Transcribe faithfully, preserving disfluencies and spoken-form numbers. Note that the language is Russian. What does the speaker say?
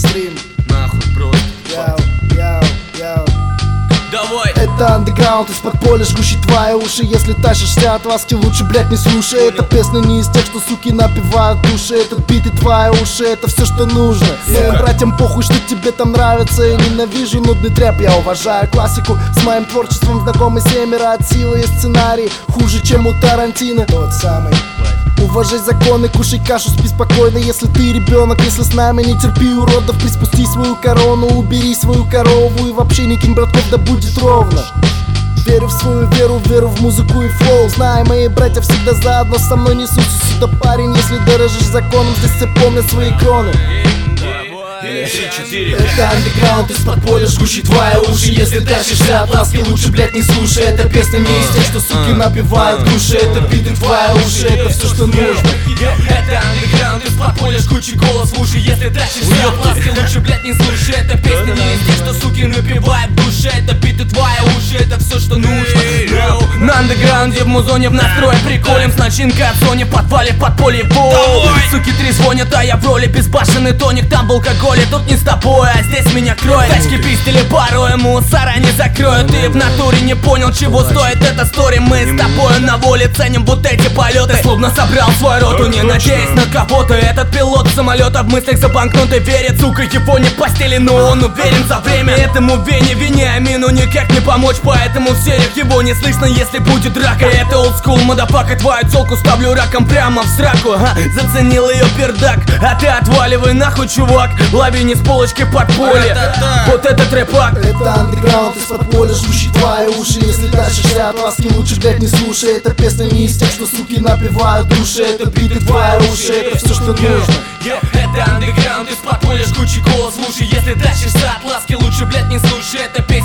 мейнстрим. Нахуй просто. Яу, яу, яу. Давай. Это андеграунд из подполя, жгущий твои уши. Если тащишься от ласки, лучше, блять, не слушай. Эта песня не из тех, что суки напевают души. Этот бит и твои уши, это все, что нужно. Моим братьям похуй, что тебе там нравится. Я ненавижу нудный трэп, я уважаю классику. С моим творчеством знакомы семеро от силы. И сценарий хуже, чем у Тарантино. Тот самый. Уважай законы, кушай кашу, спи спокойно. Если ты ребенок, если с нами, не терпи уродов. Приспусти свою корону, убери свою корову. И вообще не кинь братков, да будет ровно. Верю в свою веру, веру в музыку и флоу. Знай, мои братья всегда заодно со мной несутся сюда, парень. Если дорожишь законом, здесь все помнят свои кроны. Это андеграунд из подполя, жгущий твои уши. Если тащишься от ласки, лучше, блять, не слушай. Эта песня не из тех, что суки напевают души. Это биты твои уши, это все, что нужно. Это андеграунд из подполя, жгучий голос в уши. Если тащишься от ласки, лучше, блять, не слушай. Эта песня не из тех, что суки напевают души. Это биты твои уши, это все, что нужно. На андеграунде в музоне в настрое приколем. С начинкой от Sony, подвале, подполье, воу. Суки три звонят, а я в роли безбашенный тоник. Там был алкоголь, тут не с тобой, а здесь меня кроет. Тачки пиздили порой, мусора не закроют. Ты в натуре не понял, чего стоит эта стори. Мы с тобой на воле ценим вот эти полеты. Словно собрал свою роту, не надеясь на кого-то. Этот пилот самолета в мыслях за банкноты верит. Сука, его не постели, но он уверен за время. Этому Вене, Вениамину никак не помочь. Поэтому в сериях его не слышно, если будет драка. Это олдскул, модапака, твою целку ставлю раком прямо в сраку. Ха, заценил ее пердак, а ты отваливай нахуй, чувак. Лови не с полочки подполье. Вот это трэпак. Это андеграунд из подполя, жгущий твои уши. Если тащишься от ласки, лучше, блять, не слушай. Эта песня не из тех, что суки напевают души. Это биты твои уши, это все, что нужно. Это андеграунд из подполя, жгучий голос в уши. Если тащишься от ласки, лучше, блять, не слушай. Эта песня